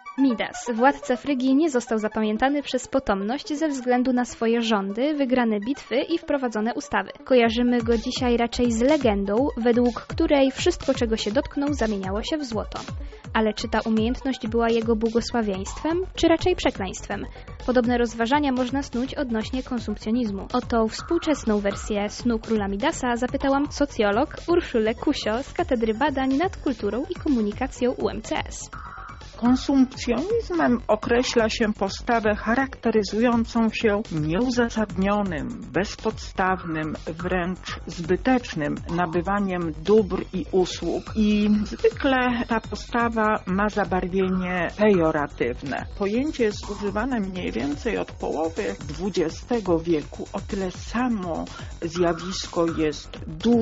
Midas, władca Frygii, nie został zapamiętany przez potomność ze względu na swoje rządy, wygrane bitwy i wprowadzone ustawy. Kojarzymy go dzisiaj raczej z legendą, według której wszystko, czego się dotknął, zamieniało się w złoto. Ale czy ta umiejętność była jego błogosławieństwem, czy raczej przekleństwem? Podobne rozważania można snuć odnośnie konsumpcjonizmu. O tą współczesną wersję snu króla Midasa zapytałam socjolog Urszulę Kusio z Katedry Badań nad Kulturą i Komunikacją UMCS. Konsumpcjonizmem określa się postawę charakteryzującą się nieuzasadnionym, bezpodstawnym, wręcz zbytecznym nabywaniem dóbr i usług i zwykle ta postawa ma zabarwienie pejoratywne. Pojęcie jest używane mniej więcej od połowy XX wieku. O tyle samo zjawisko jest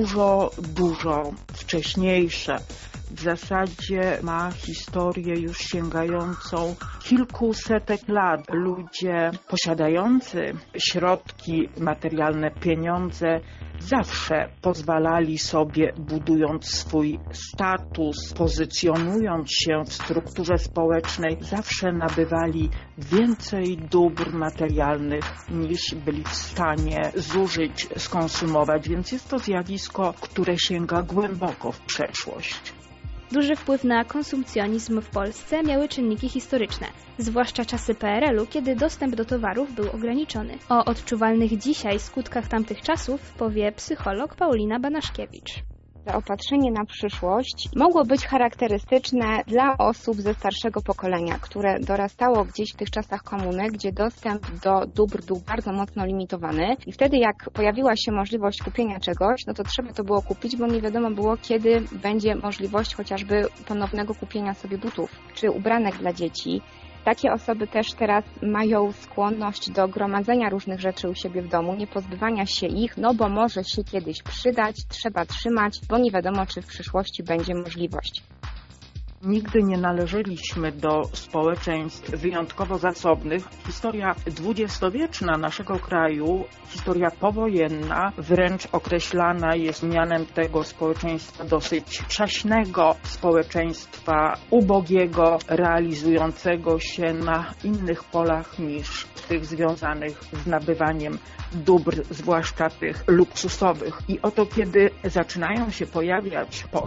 dużo wcześniejsze. W zasadzie ma historię już sięgającą kilkusetek lat. Ludzie posiadający środki materialne, pieniądze, zawsze pozwalali sobie, budując swój status, pozycjonując się w strukturze społecznej, zawsze nabywali więcej dóbr materialnych niż byli w stanie zużyć, skonsumować. Więc jest to zjawisko, które sięga głęboko w przeszłość. Duży wpływ na konsumpcjonizm w Polsce miały czynniki historyczne, zwłaszcza czasy PRL-u, kiedy dostęp do towarów był ograniczony. O odczuwalnych dzisiaj skutkach tamtych czasów powie psycholog Paulina Banaszkiewicz. Zaopatrzenie na przyszłość mogło być charakterystyczne dla osób ze starszego pokolenia, które dorastało gdzieś w tych czasach komuny, gdzie dostęp do dóbr był bardzo mocno limitowany i wtedy jak pojawiła się możliwość kupienia czegoś, no to trzeba to było kupić, bo nie wiadomo było, kiedy będzie możliwość chociażby ponownego kupienia sobie butów czy ubranek dla dzieci. Takie osoby też teraz mają skłonność do gromadzenia różnych rzeczy u siebie w domu, nie pozbywania się ich, no bo może się kiedyś przydać, trzeba trzymać, bo nie wiadomo, czy w przyszłości będzie możliwość. Nigdy nie należeliśmy do społeczeństw wyjątkowo zasobnych. Historia dwudziestowieczna naszego kraju, historia powojenna, wręcz określana jest mianem tego społeczeństwa dosyć przaśnego, społeczeństwa ubogiego, realizującego się na innych polach niż tych związanych z nabywaniem dóbr, zwłaszcza tych luksusowych. I oto kiedy zaczynają się pojawiać po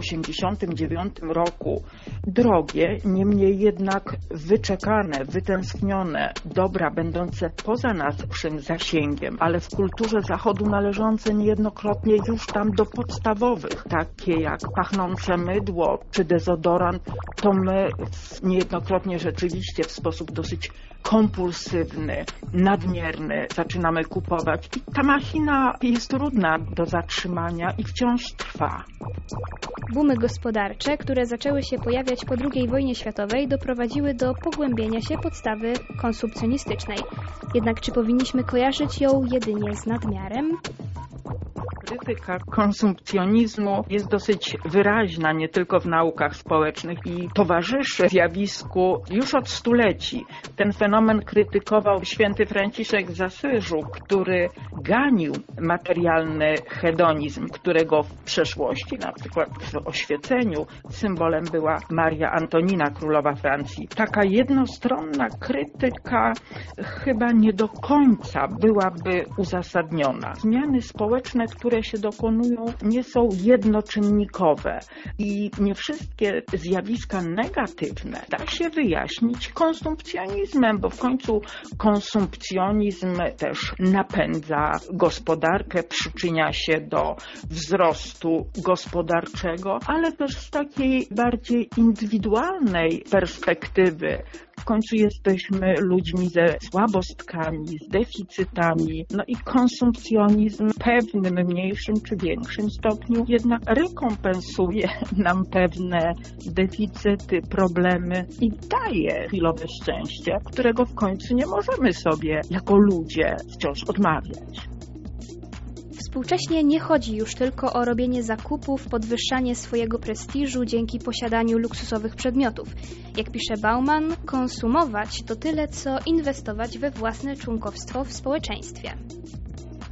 1989 roku drogie, niemniej jednak wyczekane, wytęsknione dobra będące poza naszym zasięgiem, ale w kulturze Zachodu należące niejednokrotnie już tam do podstawowych, takie jak pachnące mydło czy dezodorant, to my niejednokrotnie rzeczywiście w sposób dosyć kompulsywny, nadmierny zaczynamy kupować. I ta machina jest trudna do zatrzymania i wciąż trwa. Boomy gospodarcze, które zaczęły się pojawiać po II wojnie światowej, doprowadziły do pogłębienia się podstawy konsumpcjonistycznej. Jednak czy powinniśmy kojarzyć ją jedynie z nadmiarem? Krytyka konsumpcjonizmu jest dosyć wyraźna nie tylko w naukach społecznych i towarzyszy zjawisku już od stuleci. Ten fenomen krytykował święty Franciszek z Asyżu, który ganił materialny hedonizm, którego w przeszłości, na przykład w oświeceniu, symbolem była Maria Antonina, królowa Francji. Taka jednostronna krytyka chyba nie do końca byłaby uzasadniona. Zmiany społeczne, które się dokonują, nie są jednoczynnikowe i nie wszystkie zjawiska negatywne da się wyjaśnić konsumpcjonizmem, bo w końcu konsumpcjonizm też napędza gospodarkę, przyczynia się do wzrostu gospodarczego, ale też z takiej bardziej indywidualnej perspektywy. W końcu jesteśmy ludźmi ze słabostkami, z deficytami, no i konsumpcjonizm w pewnym mniejszym czy większym stopniu jednak rekompensuje nam pewne deficyty, problemy i daje chwilowe szczęście, którego w końcu nie możemy sobie jako ludzie wciąż odmawiać. Współcześnie nie chodzi już tylko o robienie zakupów, podwyższanie swojego prestiżu dzięki posiadaniu luksusowych przedmiotów. Jak pisze Bauman, konsumować to tyle, co inwestować we własne członkostwo w społeczeństwie.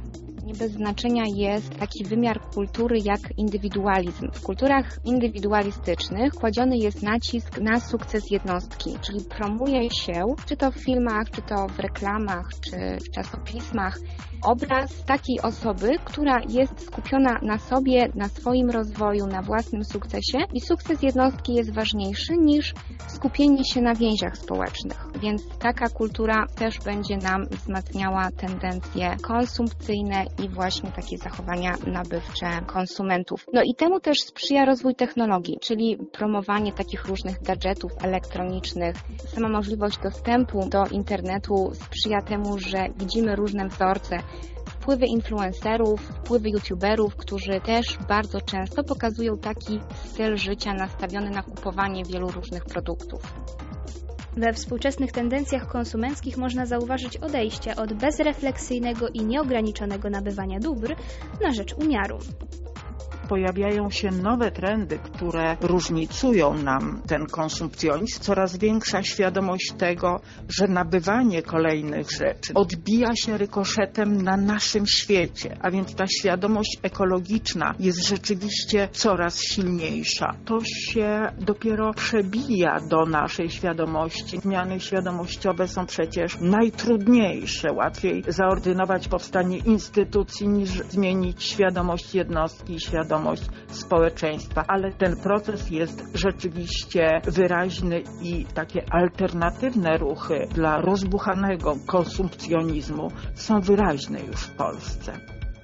Nie bez znaczenia jest taki wymiar kultury jak indywidualizm. W kulturach indywidualistycznych kładziony jest nacisk na sukces jednostki, czyli promuje się, czy to w filmach, czy to w reklamach, czy w czasopismach, obraz takiej osoby, która jest skupiona na sobie, na swoim rozwoju, na własnym sukcesie i sukces jednostki jest ważniejszy niż skupienie się na więziach społecznych. Więc taka kultura też będzie nam wzmacniała tendencje konsumpcyjne i właśnie takie zachowania nabywcze konsumentów. No i temu też sprzyja rozwój technologii, czyli promowanie takich różnych gadżetów elektronicznych. Sama możliwość dostępu do internetu sprzyja temu, że widzimy różne wzorce, wpływy influencerów, wpływy youtuberów, którzy też bardzo często pokazują taki styl życia nastawiony na kupowanie wielu różnych produktów. We współczesnych tendencjach konsumenckich można zauważyć odejście od bezrefleksyjnego i nieograniczonego nabywania dóbr na rzecz umiaru. Pojawiają się nowe trendy, które różnicują nam ten konsumpcjonizm. Coraz większa świadomość tego, że nabywanie kolejnych rzeczy odbija się rykoszetem na naszym świecie, a więc ta świadomość ekologiczna jest rzeczywiście coraz silniejsza. To się dopiero przebija do naszej świadomości. Zmiany świadomościowe są przecież najtrudniejsze. Łatwiej zaordynować powstanie instytucji niż zmienić świadomość jednostki i świadomość społeczeństwa, ale ten proces jest rzeczywiście wyraźny i takie alternatywne ruchy dla rozbuchanego konsumpcjonizmu są wyraźne już w Polsce.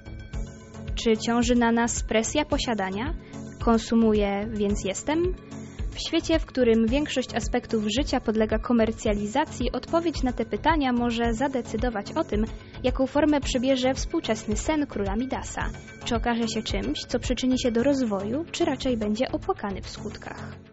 Czy ciąży na nas presja posiadania? Konsumuję, więc jestem? W świecie, w którym większość aspektów życia podlega komercjalizacji, odpowiedź na te pytania może zadecydować o tym, jaką formę przybierze współczesny sen króla Midasa. Czy okaże się czymś, co przyczyni się do rozwoju, czy raczej będzie opłakany w skutkach?